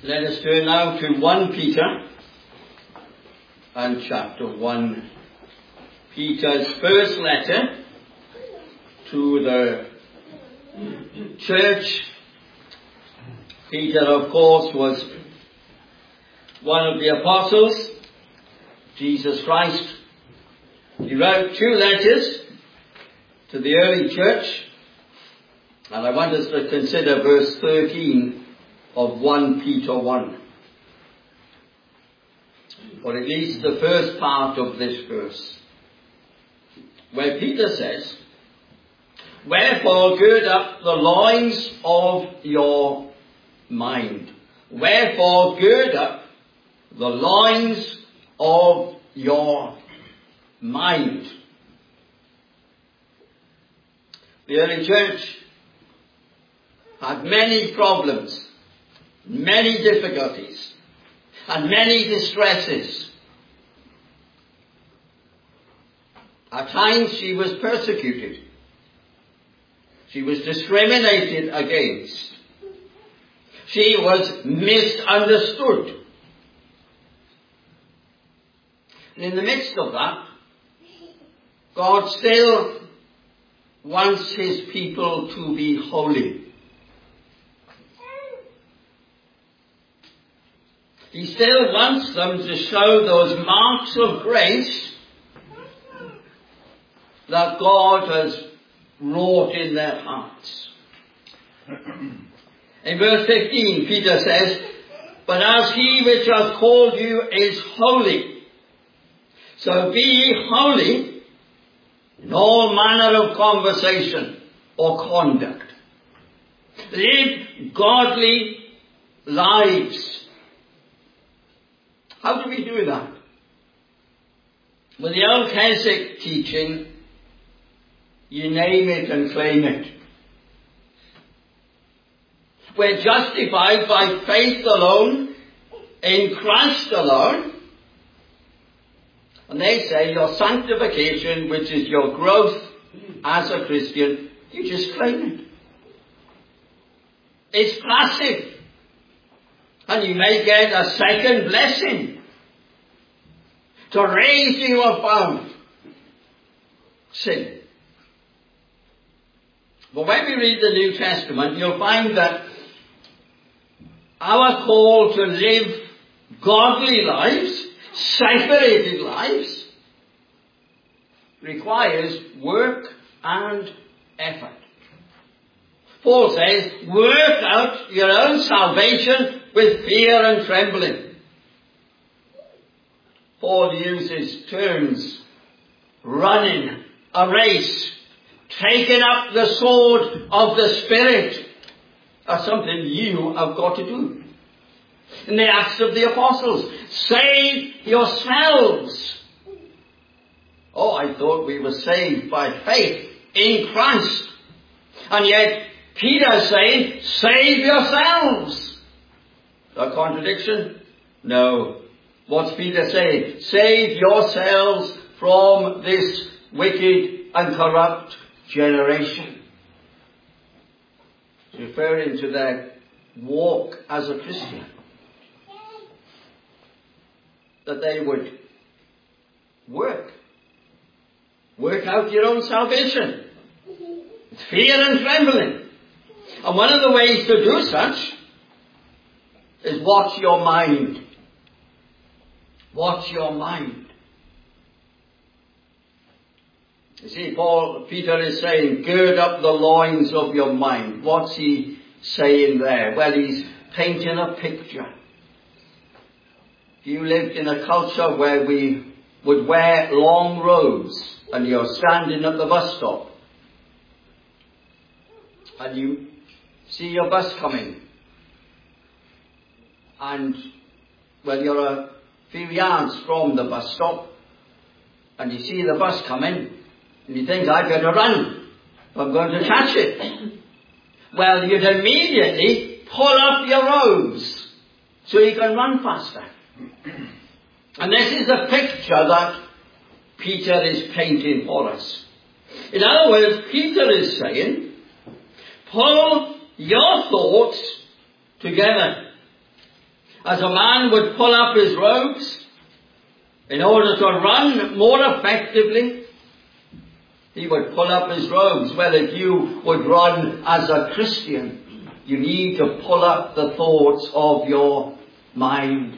Let us turn now to 1 Peter and chapter 1. Peter's first letter to the church. Peter, of course, was one of the apostles, Jesus Christ. He wrote 2 letters to the early church, and I want us to consider verse 13 of 1 Peter 1. Or at least the first part of this verse, where Peter says, "Wherefore gird up the loins of your mind." Wherefore gird up the loins of your mind. The early church had many problems, many difficulties, and many distresses. At times she was persecuted. She was discriminated against. She was misunderstood. And in the midst of that, God still wants his people to be holy. He still wants them to show those marks of grace that God has wrought in their hearts. In verse 15, Peter says, "But as he which hath called you is holy, so be ye holy in all manner of conversation or conduct." Live godly lives. How do we do that? Well, the old Keswick teaching, you name it and claim it. We're justified by faith alone, in Christ alone. And they say your sanctification, which is your growth as a Christian, you just claim it. It's passive. And you may get a second blessing to raise you above sin. But when we read the New Testament, you'll find that our call to live godly lives, separated lives, requires work and effort. Paul says, work out your own salvation with fear and trembling. Paul uses terms, running a race, taking up the sword of the Spirit. That's something you have got to do. In the Acts of the Apostles, save yourselves. Oh, I thought we were saved by faith in Christ. And yet, Peter's saying, save yourselves. A contradiction? No. What's Peter saying? Save yourselves from this wicked and corrupt generation. Referring to their walk as a Christian. That they would work out your own salvation. Fear and trembling. And one of the ways to do such is watch your mind. Watch your mind. You see, Peter is saying, gird up the loins of your mind. What's he saying there? Well, he's painting a picture. If you lived in a culture where we would wear long robes and you're standing at the bus stop and you see your bus coming and, well, you're a few yards from the bus stop and you see the bus coming and you think, I better run. I'm going to catch it. Well, you'd immediately pull up your robes so you can run faster. And this is a picture that Peter is painting for us. In other words, Peter is saying, pull your thoughts together. As a man would pull up his robes in order to run more effectively, he would pull up his robes. Well, if you would run as a Christian, you need to pull up the thoughts of your mind.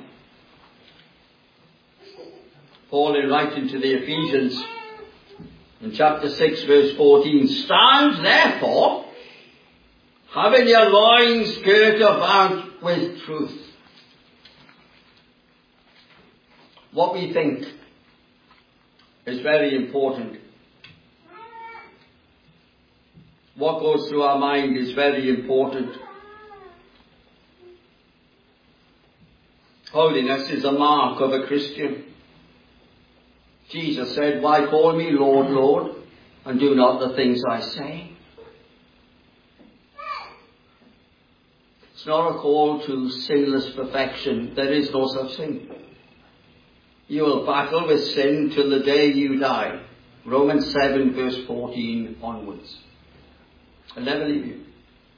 Paul, in writing to the Ephesians, in chapter 6, verse 14, stand therefore, having your loins girt about with truth. What we think is very important. What goes through our mind is very important. Holiness is a mark of a Christian. Jesus said, why call me Lord, Lord, and do not the things I say? It's not a call to sinless perfection. There is no such thing. You will battle with sin till the day you die. Romans 7 verse 14 onwards. I'll never leave you.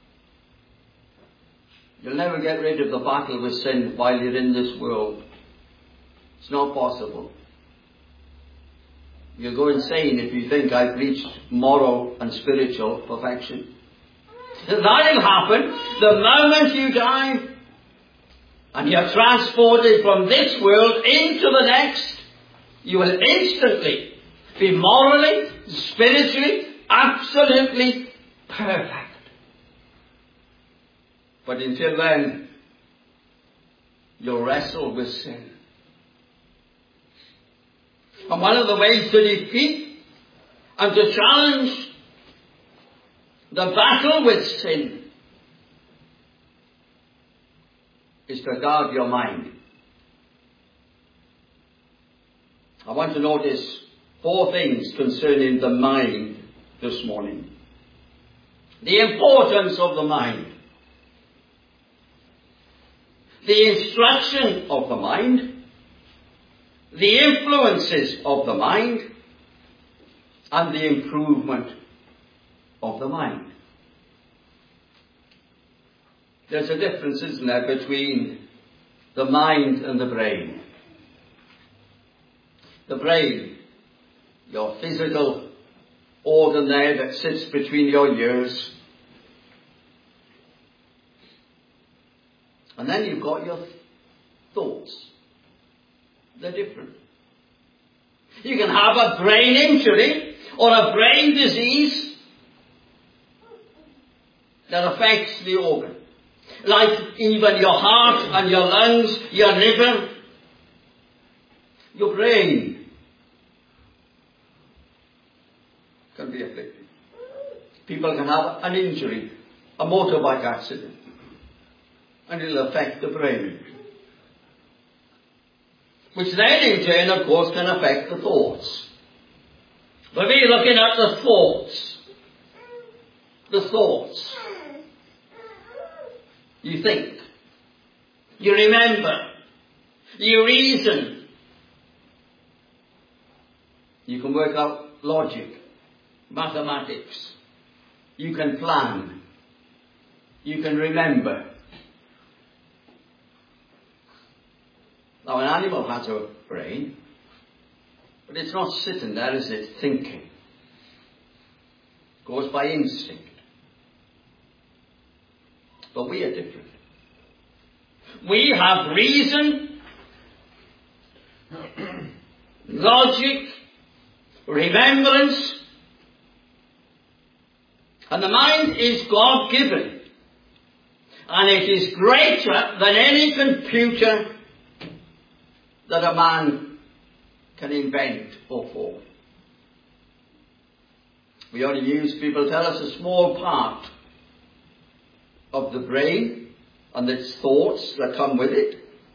You'll never get rid of the battle with sin while you're in this world. It's not possible. You'll go insane if you think I've reached moral and spiritual perfection. That'll happen the moment you die and you're transported from this world into the next. You will instantly be morally, spiritually, absolutely perfect. But until then, you'll wrestle with sin. And one of the ways to defeat and to challenge the battle with sin is to guard your mind. I want to notice 4 things concerning the mind this morning. The importance of the mind. The instruction of the mind. The influences of the mind. And the improvement of the mind. There's a difference, isn't there, between the mind and the brain. The brain, your physical organ there that sits between your ears. And then you've got your thoughts. They're different. You can have a brain injury or a brain disease that affects the organ. Like even your heart and your lungs, your liver, your brain can be affected. People can have an injury, a motorbike accident, and it'll affect the brain. Which then in turn, of course, can affect the thoughts. But we're looking at the thoughts. The thoughts. You think. You remember. You reason. You can work out logic, mathematics. You can plan. You can remember. Now, an animal has a brain, but it's not sitting there, is it, thinking. It goes by instinct. But we are different. We have reason, logic, remembrance, and the mind is God-given. And it is greater than any computer that a man can invent or form. We only use, people tell us, a small part of the brain and its thoughts that come with it.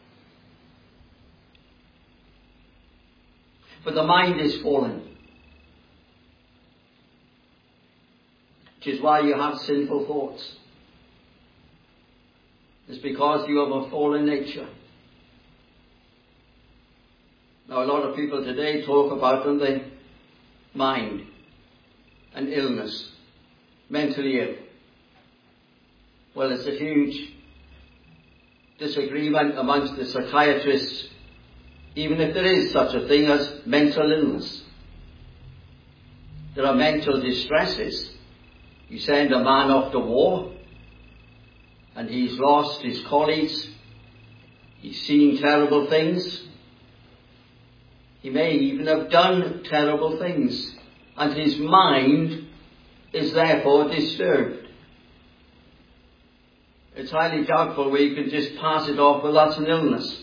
But the mind is fallen. Which is why you have sinful thoughts. It's because you have a fallen nature. Now, a lot of people today talk about the mind and illness, mentally ill. Well, it's a huge disagreement amongst the psychiatrists, even if there is such a thing as mental illness. There are mental distresses. You send a man off to war, and he's lost his colleagues. He's seen terrible things. He may even have done terrible things, and his mind is therefore disturbed. It's highly doubtful we can just pass it off, well, that's an illness.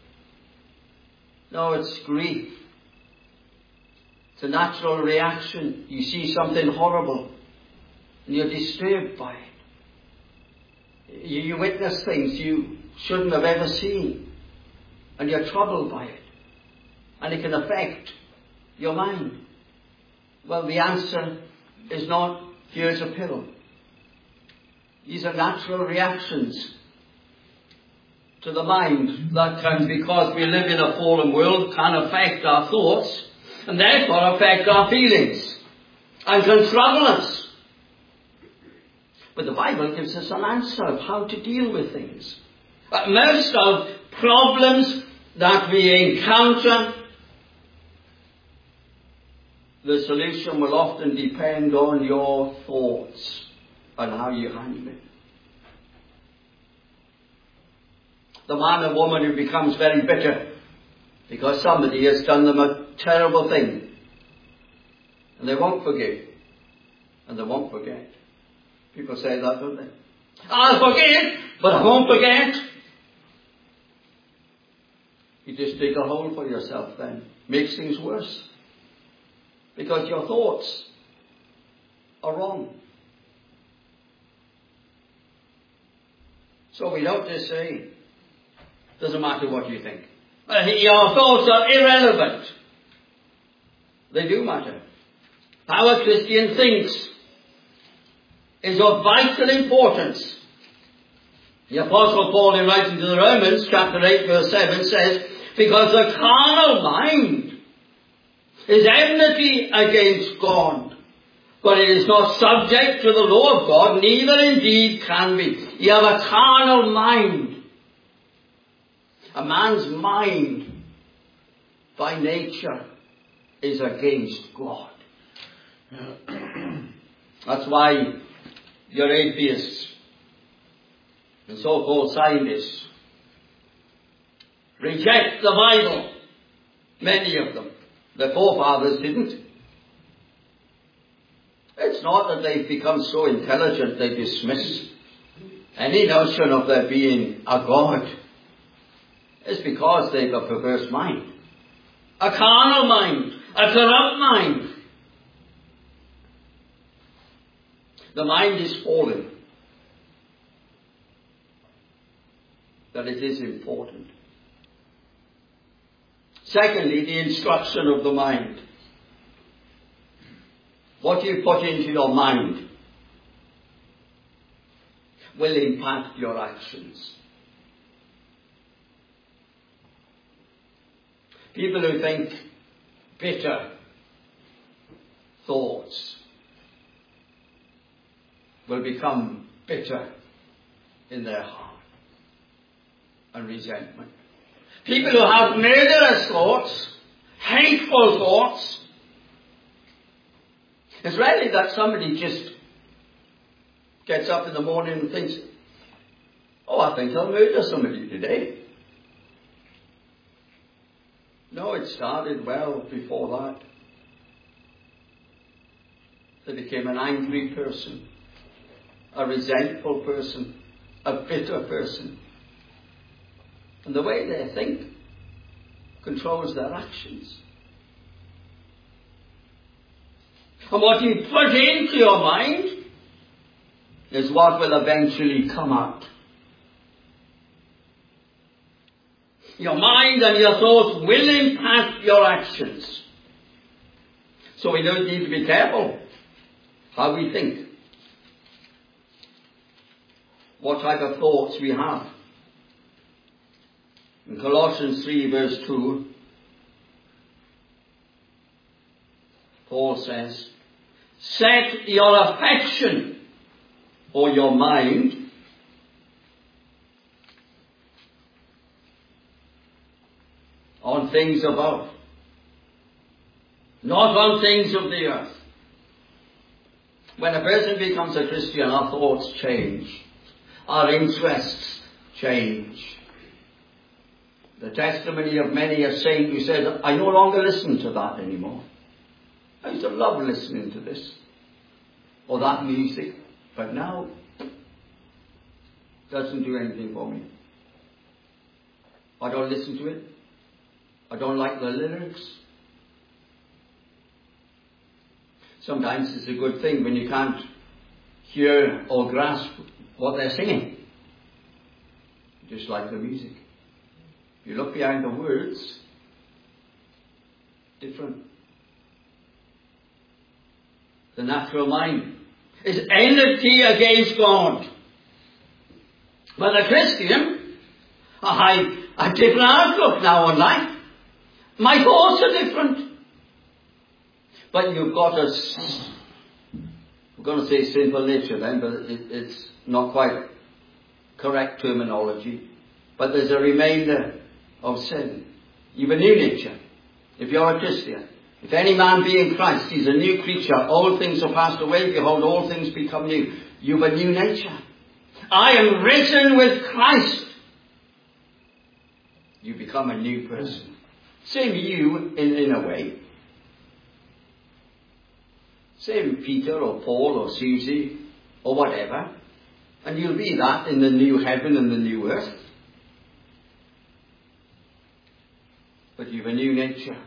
No, it's grief. It's a natural reaction. You see something horrible, and you're disturbed by it. You witness things you shouldn't have ever seen, and you're troubled by it. And it can affect your mind. Well, the answer is not, here's a pill. These are natural reactions to the mind that can, because we live in a fallen world, can affect our thoughts and therefore affect our feelings and can trouble us. But the Bible gives us an answer of how to deal with things. Most of problems that we encounter, the solution will often depend on your thoughts and how you handle it. The man or woman who becomes very bitter because somebody has done them a terrible thing, and they won't forgive, and they won't forget. People say that, don't they? I'll forgive, but I won't forget. You just dig a hole for yourself then. Makes things worse. Because your thoughts are wrong. So we don't just say, doesn't matter what you think. Your thoughts are irrelevant. They do matter. How a Christian thinks is of vital importance. The Apostle Paul, in writing to the Romans, chapter 8, verse 7, says, because the carnal mind is enmity against God, but it is not subject to the law of God, neither indeed can be. You have a carnal mind. A man's mind, by nature, is against God. That's why your atheists and so-called scientists reject the Bible. Many of them. The forefathers didn't. It's not that they've become so intelligent they dismiss any notion of there being a God. It's because they've a perverse mind. A carnal mind. A corrupt mind. The mind is fallen. That it is important. Secondly, the instruction of the mind. What you put into your mind will impact your actions. People who think bitter thoughts will become bitter in their heart and resentment. People who have murderous thoughts, hateful thoughts, it's rarely that somebody just gets up in the morning and thinks, oh, I think I'll murder somebody today. No, it started well before that. They became an angry person, a resentful person, a bitter person. And the way they think controls their actions. And what you put into your mind is what will eventually come out. Your mind and your thoughts will impact your actions. So we don't need to be careful how we think. What type of thoughts we have. In Colossians 3 verse 2, Paul says, set your affection or your mind things above, not on things of the earth. When a person becomes a Christian, our thoughts change. Our interests change. The testimony of many a saint who said, I no longer listen to that anymore. I used to love listening to this or that music, but now it doesn't do anything for me. I don't listen to it. I don't like the lyrics. Sometimes it's a good thing when you can't hear or grasp what they're singing. Just like the music. If you look behind the words, different. The natural mind is enmity against God. But the Christian, I have a different outlook now on life. My thoughts are different. But you've got a, I'm going to say sinful nature then, but it's not quite correct terminology. But there's a remainder of sin. You've a new nature. If you're a Christian. If any man be in Christ, he's a new creature. All things are passed away. Behold, all things become new. You've a new nature. I am risen with Christ. You become a new person. Same you in a way. Same Peter or Paul or Susie or whatever. And you'll be that in the new heaven and the new earth. But you've a new nature.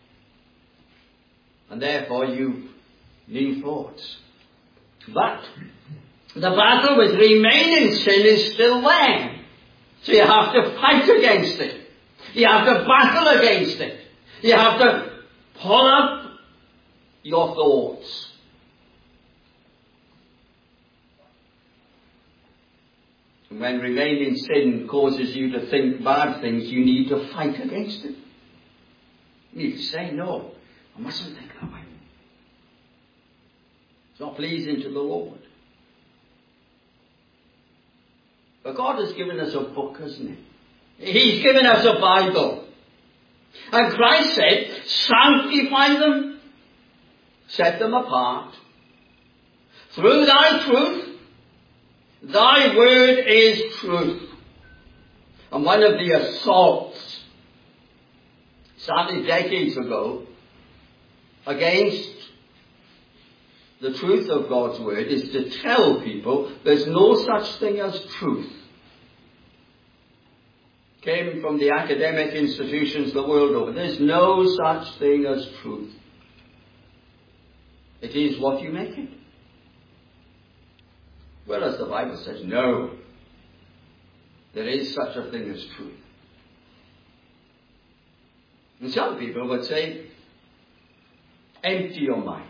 And therefore you've new thoughts. But the battle with remaining sin is still there. So you have to fight against it. You have to battle against it. You have to pull up your thoughts. And when remaining sin causes you to think bad things, you need to fight against it. You need to say, no, I mustn't think that way. It's not pleasing to the Lord. But God has given us a book, hasn't He? He's given us a Bible. And Christ said, sanctify them, set them apart. Through thy truth, thy word is truth. And one of the assaults, started decades ago, against the truth of God's word is to tell people there's no such thing as truth. Came from the academic institutions the world over. There's no such thing as truth. It is what you make it. Whereas the Bible says, no, there is such a thing as truth. And some people would say, empty your mind.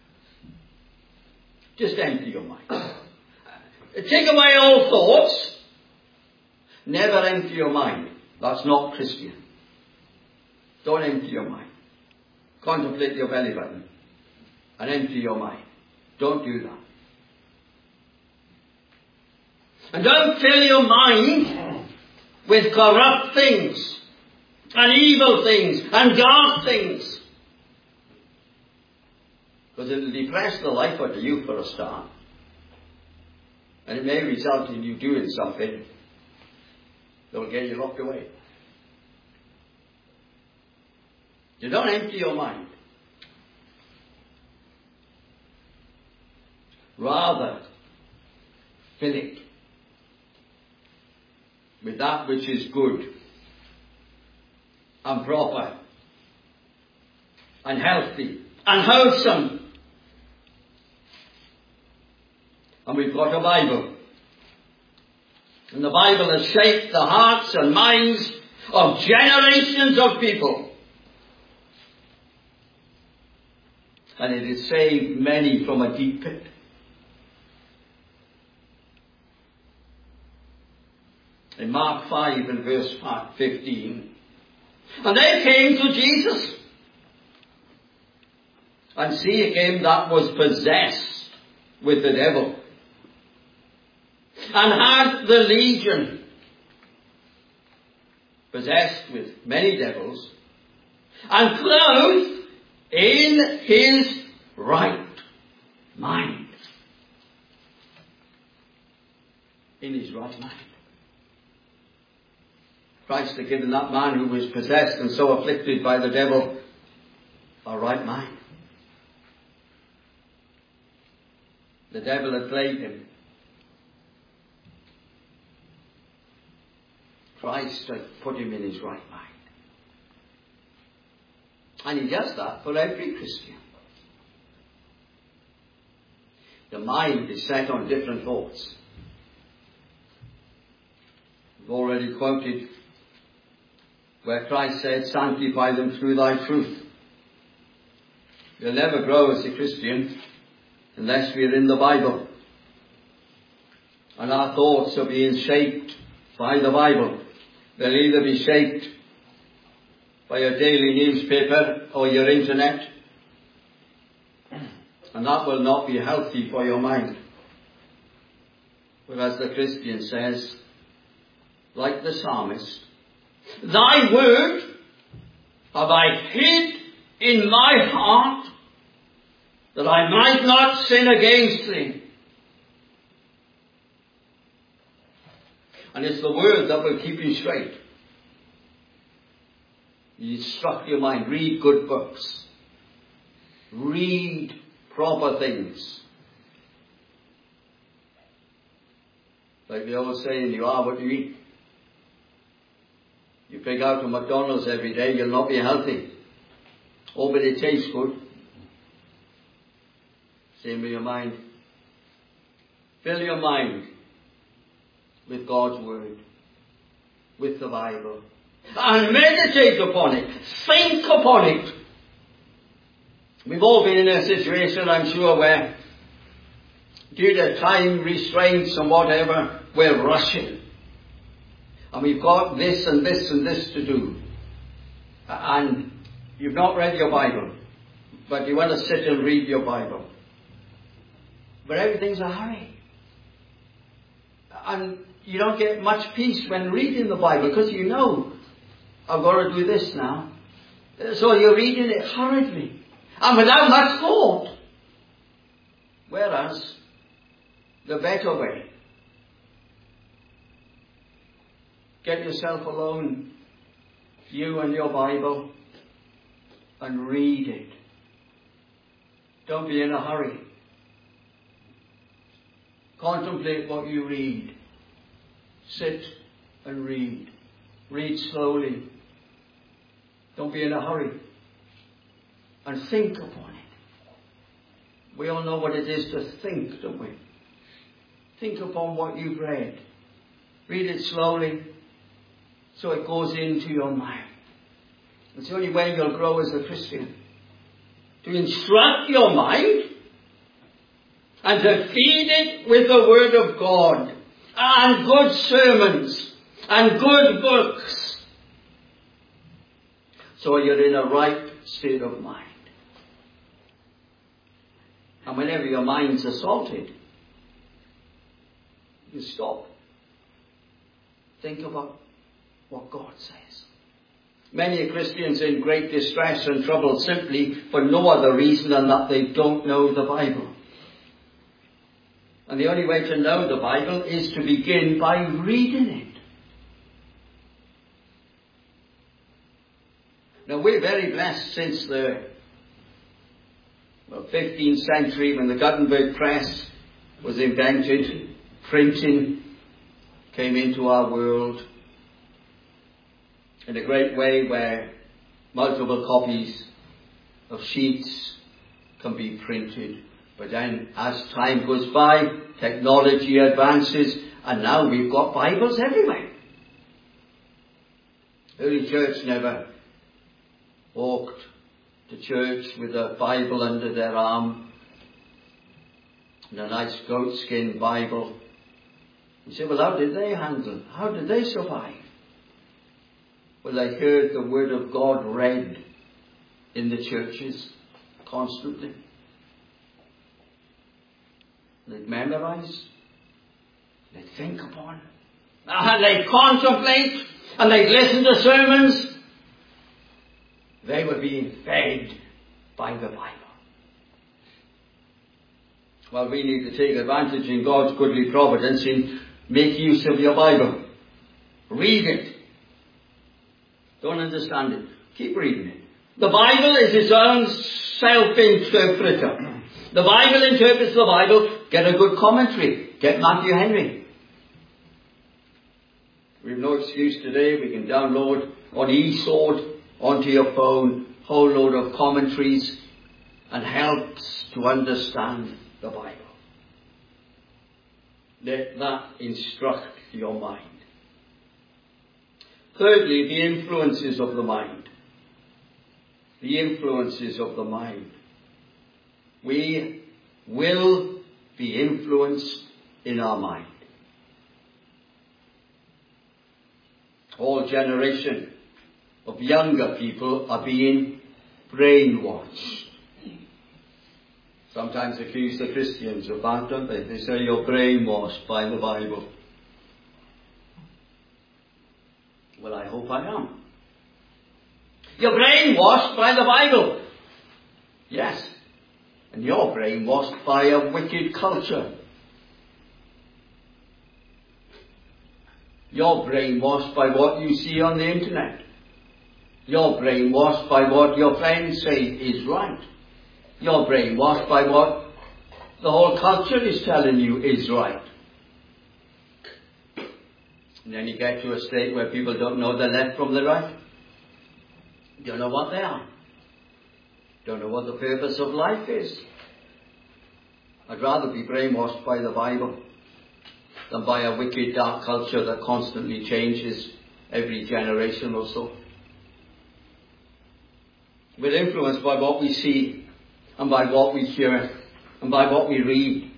Just empty your mind. Take away all thoughts. Never empty your mind. That's not Christian. Don't empty your mind. Contemplate your belly button and empty your mind. Don't do that. And don't fill your mind with corrupt things and evil things and dark things. Because it will depress the life out of you for a start. And it may result in you doing something that will get you locked away. You don't empty your mind. Rather, fill it with that which is good and proper and healthy and wholesome. And we've got a Bible. And the Bible has shaped the hearts and minds of generations of people. And it has saved many from a deep pit. In Mark 5 and verse 15. And they came to Jesus. And see him that was possessed with the devil. And had the legion, possessed with many devils, and clothed in his right mind. In his right mind. Christ had given that man who was possessed and so afflicted by the devil a right mind. The devil had plagued him. Christ had put him in his right mind. And he does that for every Christian. The mind is set on different thoughts. We've already quoted where Christ said, sanctify them through thy truth. You'll never grow as a Christian unless we're in the Bible. And our thoughts are being shaped by the Bible. They'll either be shaped by your daily newspaper or your internet. And that will not be healthy for your mind. But as the Christian says, like the psalmist, thy word have I hid in my heart that I might not sin against thee. And it's the word that will keep you straight. You instruct your mind. Read good books. Read proper things. Like the old saying, you are what you eat. You pick out a McDonald's every day, you'll not be healthy. Oh, but it tastes good. Same with your mind. Fill your mind with God's Word, with the Bible, and meditate upon it. Think upon it. We've all been in a situation, I'm sure, where due to time restraints and whatever, we're rushing. And we've got this and this and this to do. And you've not read your Bible, but you want to sit and read your Bible. But everything's a hurry. And you don't get much peace when reading the Bible, because you know, I've got to do this now. So you're reading it hurriedly and without much thought. Whereas the better way, get yourself alone, you and your Bible, and read it. Don't be in a hurry. Contemplate what you read. Sit and read. Read slowly. Don't be in a hurry. And think upon it. We all know what it is to think, don't we? Think upon what you've read. Read it slowly so it goes into your mind. It's the only way you'll grow as a Christian. To instruct your mind and to feed it with the Word of God and good sermons and good books, so you're in a right state of mind. And whenever your mind's assaulted, you stop. Think about what God says. Many Christians in great distress and trouble simply for no other reason than that they don't know the Bible. And the only way to know the Bible is to begin by reading it. Now, we're very blessed since the 15th century, when the Gutenberg press was invented. Printing came into our world in a great way, where multiple copies of sheets can be printed. But then, as time goes by, technology advances, and now we've got Bibles everywhere. Early church never walked to church with a Bible under their arm and a nice goatskin Bible. You say, well, how did they handle? How did they survive? Well, they heard the Word of God read in the churches constantly. They'd memorize, they'd think upon, and they'd contemplate, and they'd listen to sermons. They were being fed by the Bible. Well, we need to take advantage in God's goodly providence and make use of your Bible. Read it. Don't understand it. Keep reading it. The Bible is its own self-interpreter. The Bible interprets the Bible. Get a good commentary. Get Matthew Henry. We have no excuse today. We can download on eSword onto your phone a whole load of commentaries and helps to understand the Bible. Let that instruct your mind. Thirdly, the influences of the mind. The influences of the mind. We will be influenced in our mind. All generation of younger people are being brainwashed. Sometimes accuse the Christians of that, don't they? They say you're brainwashed by the Bible. Well, I hope I am. You're brainwashed by the Bible. Yes. And you're brainwashed by a wicked culture. You're brainwashed by what you see on the internet. You're brainwashed by what your friends say is right. You're brainwashed by what the whole culture is telling you is right. And then you get to a state where people don't know the left from the right. Don't know what they are. Don't know what the purpose of life is. I'd rather be brainwashed by the Bible than by a wicked, dark culture that constantly changes every generation or so. We're influenced by what we see and by what we hear and by what we read.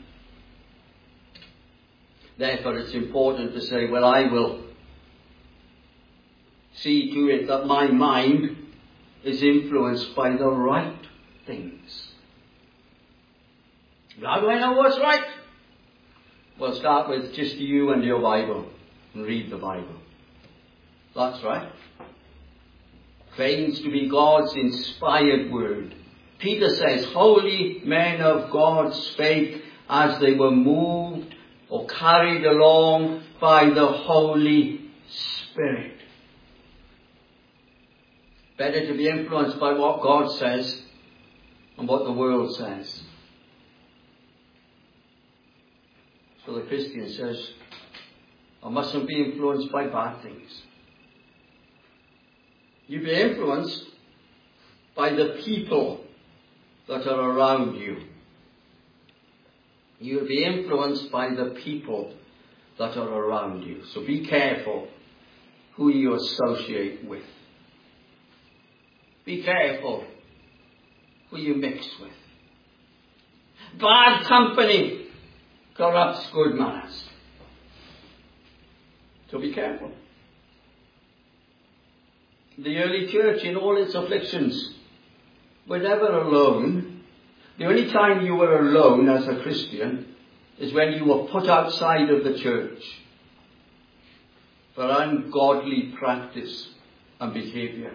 Therefore, it's important to say, well, I will see to it that my mind is influenced by the right things. How do I know what's right? Well, start with just you and your Bible and read the Bible. That's right. Claims to be God's inspired word. Peter says, holy men of God spake as they were moved or carried along by the Holy Spirit. Better to be influenced by what God says and what the world says. So the Christian says, I mustn't be influenced by bad things. You be influenced by the people that are around you. You will be influenced by the people that are around you. So be careful who you associate with. Be careful who you mix with. Bad company corrupts good manners. So be careful. The early church, in all its afflictions, were never alone. The only time you were alone as a Christian is when you were put outside of the church for ungodly practice and behavior.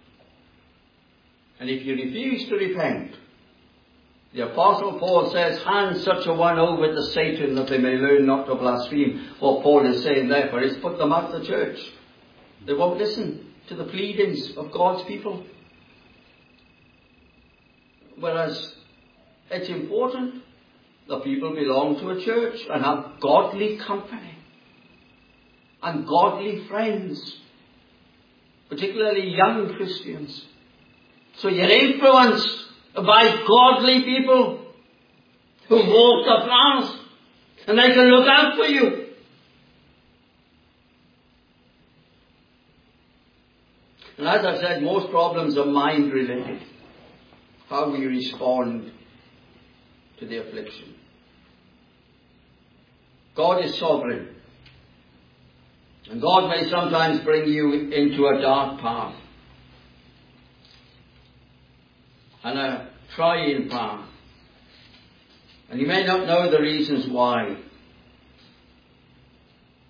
And if you refuse to repent, the Apostle Paul says, hand such a one over to Satan that they may learn not to blaspheme. What Paul is saying therefore is put them out of the church. They won't listen to the pleadings of God's people. Whereas it's important that people belong to a church and have godly company and godly friends, particularly young Christians. So you're influenced by godly people who walk the path and they can look out for you. And as I said, most problems are mind related. How we respond to the affliction. God is sovereign. And God may sometimes bring you into a dark path. And a trying path. And you may not know the reasons why.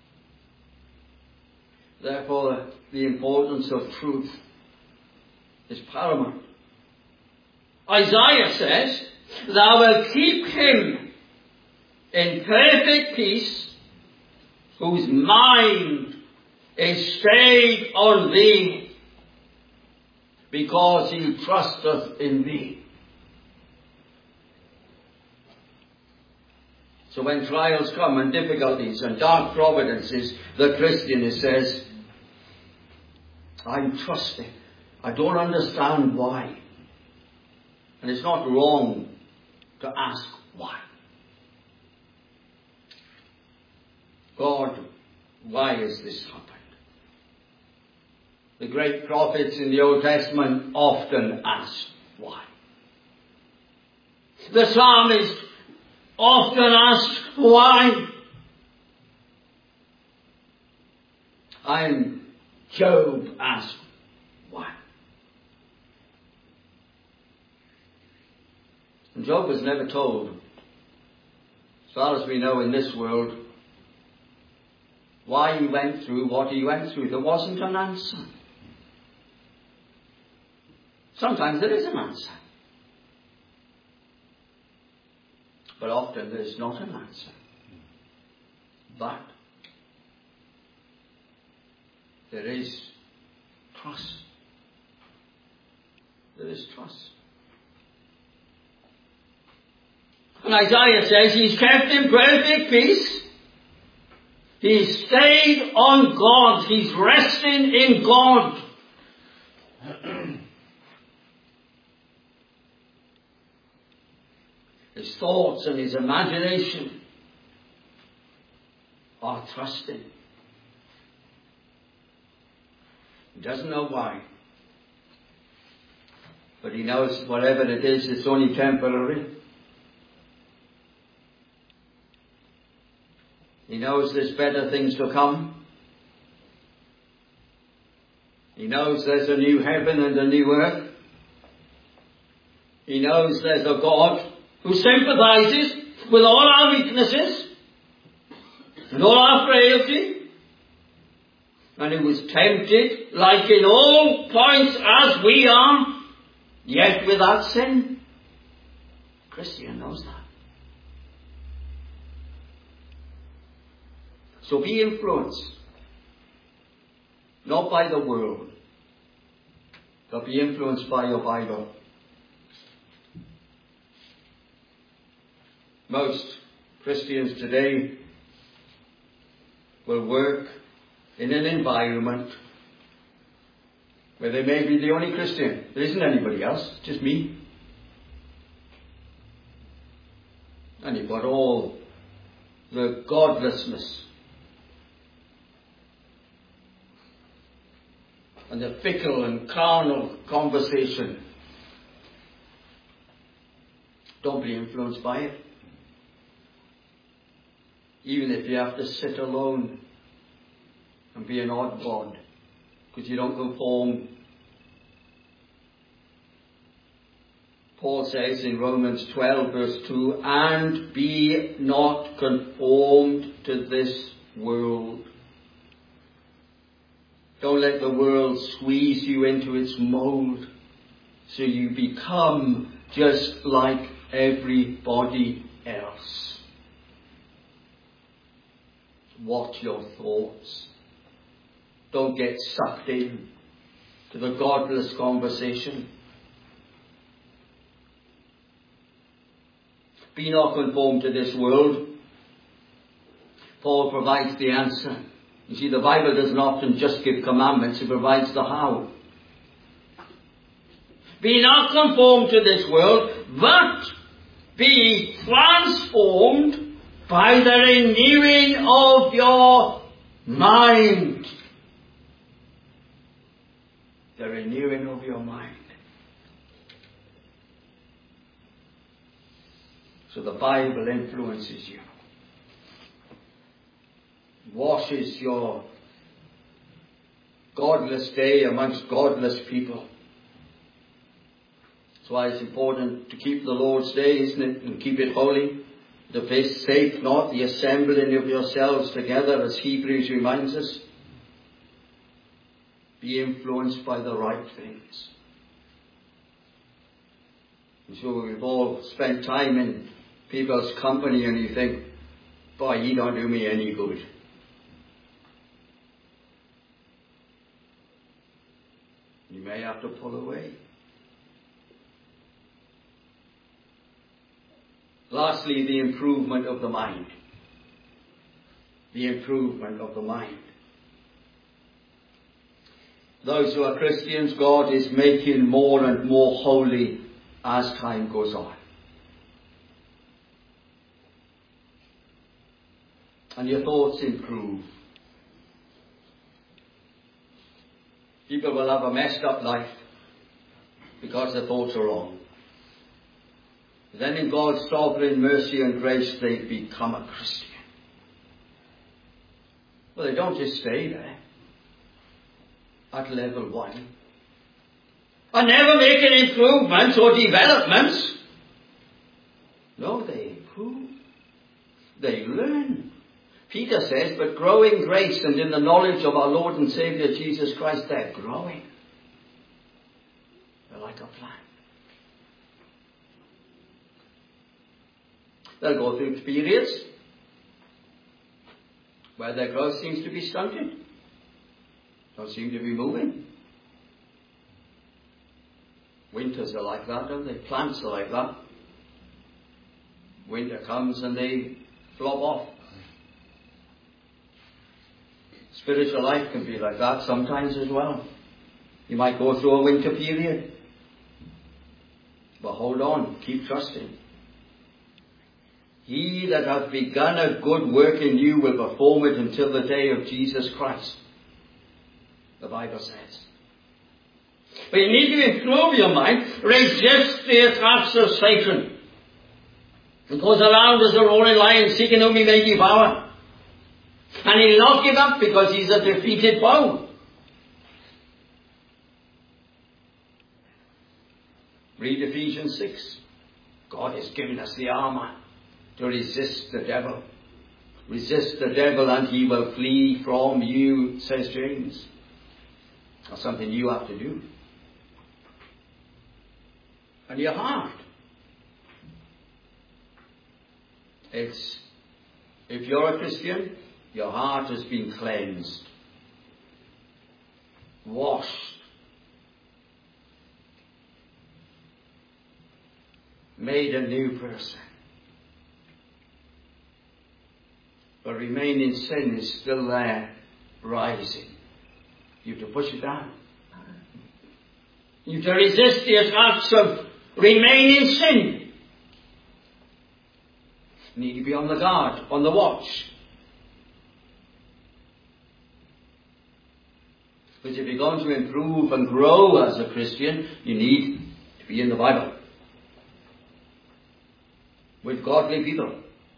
Therefore, the importance of truth is paramount. Isaiah says, "Thou wilt keep him in perfect peace, whose mind is stayed on thee, because he trusteth in thee." So when trials come and difficulties and dark providences, the Christian says, "I'm trusting. I don't understand why." And it's not wrong to ask why. God, why has this happened? The great prophets in the Old Testament often asked why. The psalmist often asked why. And Job asked why. And Job was never told, as far as we know in this world, why he went through what he went through. There wasn't an answer. Sometimes there is an answer. But often there's not an answer. But there is trust. There is trust. And Isaiah says he's kept in perfect peace. He's stayed on God. He's resting in God. His thoughts and his imagination are trusting. He doesn't know why. But he knows whatever it is, it's only temporary. He knows there's better things to come. He knows there's a new heaven and a new earth. He knows there's a God who sympathizes with all our weaknesses and all our frailty, and who was tempted, like in all points as we are, yet without sin. The Christian knows that. So be influenced, not by the world, but be influenced by your Bible. Most Christians today will work in an environment where they may be the only Christian. There isn't anybody else, just me. And you've got all the godlessness and the fickle and carnal conversation. Don't be influenced by it. Even if you have to sit alone and be an odd bod because you don't conform. Paul says in Romans 12 verse 2, "And be not conformed to this world." Don't let the world squeeze you into its mold so you become just like everybody else. Watch your thoughts. Don't get sucked in to the godless conversation. Be not conformed to this world. Paul provides the answer. You see, the Bible doesn't often just give commandments, it provides the how. Be not conformed to this world, but be transformed by the renewing of your mind. The renewing of your mind. So the Bible influences you. Washes your godless day amongst godless people. That's why it's important to keep the Lord's Day, isn't it? And keep it holy. To forsake not the assembling of yourselves together, as Hebrews reminds us. Be influenced by the right things. So we've all spent time in people's company and you think, boy, you don't do me any good. You may have to pull away. Lastly, the improvement of the mind. The improvement of the mind. Those who are Christians, God is making more and more holy as time goes on. And your thoughts improve. People will have a messed up life because their thoughts are wrong. Then in God's sovereign mercy and grace they become a Christian. Well, they don't just stay there at level 1. And never making improvements or developments. No, they improve. They learn. Peter says, but grow in grace and in the knowledge of our Lord and Saviour Jesus Christ. They're growing. They're like a plant. They'll go through periods where their growth seems to be stunted. Don't seem to be moving. Winters are like that, don't they? Plants are like that. Winter comes and they flop off. Spiritual life can be like that sometimes as well. You might go through a winter period. But hold on, keep trusting. He that hath begun a good work in you will perform it until the day of Jesus Christ, the Bible says. But you need to improve your mind. Resist the attacks of Satan. He goes around as a roaring lion seeking whom he may devour. And he'll not give up because he's a defeated foe. Read Ephesians 6. God has given us the armour to resist the devil. Resist the devil and he will flee from you, says James. That's something you have to do. And your heart. If you're a Christian, your heart has been cleansed, washed, made a new person. But remaining sin is still there, rising. You have to push it down. You have to resist the attacks of remaining sin. You need to be on the guard, on the watch. Because if you're going to improve and grow as a Christian, you need to be in the Bible. With godly people.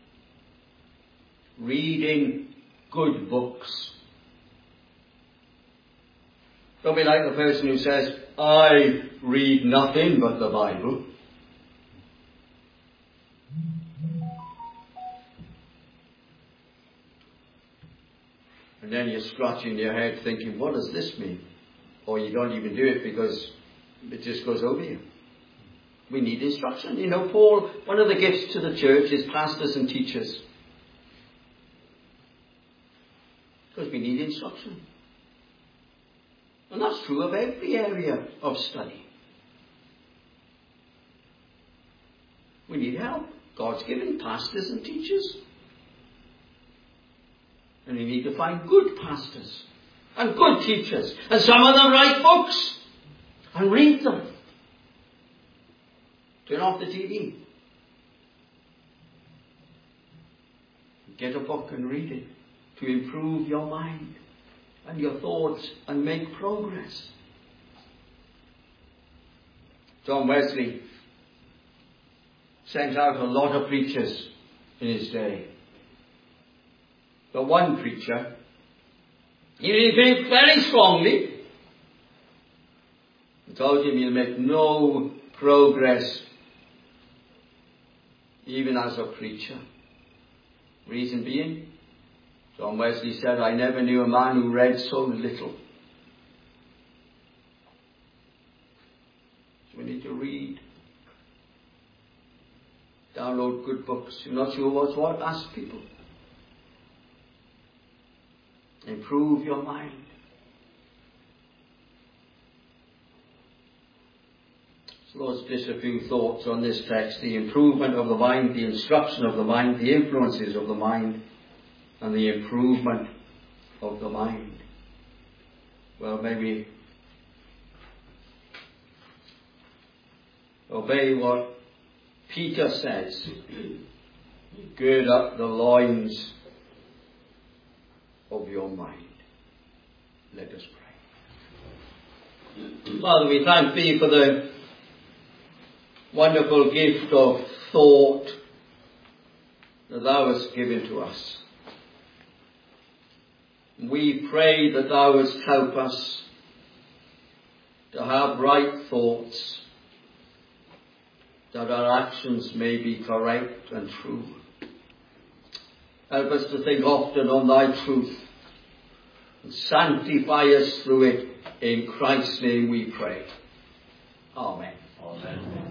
Reading good books. Don't be like the person who says, I read nothing but the Bible. And then you're scratching your head thinking, what does this mean? Or you don't even do it because it just goes over you. We need instruction. You know, Paul, one of the gifts to the church is pastors and teachers. Because we need instruction. And that's true of every area of study. We need help. God's given pastors and teachers. And we need to find good pastors and good teachers. And some of them write books. And read them. Turn off the TV. Get a book and read it to improve your mind and your thoughts and make progress. John Wesley sent out a lot of preachers in his day. But one preacher, he really very strongly, he told him he'll make no progress even as a preacher. Reason being, John Wesley said, I never knew a man who read so little. So we need to read. Download good books. You're not sure what's what? Ask people. Improve your mind. So those just a few thoughts on this text. The improvement of the mind, the instruction of the mind, the influences of the mind, and the improvement of the mind. Well, maybe obey what Peter says. Gird up the loins of your mind. Let us pray. Father, we thank Thee for the wonderful gift of thought that Thou hast given to us. We pray that Thou wouldst help us to have right thoughts, that our actions may be correct and true. Help us to think often on Thy truth and sanctify us through it. In Christ's name we pray. Amen. Amen.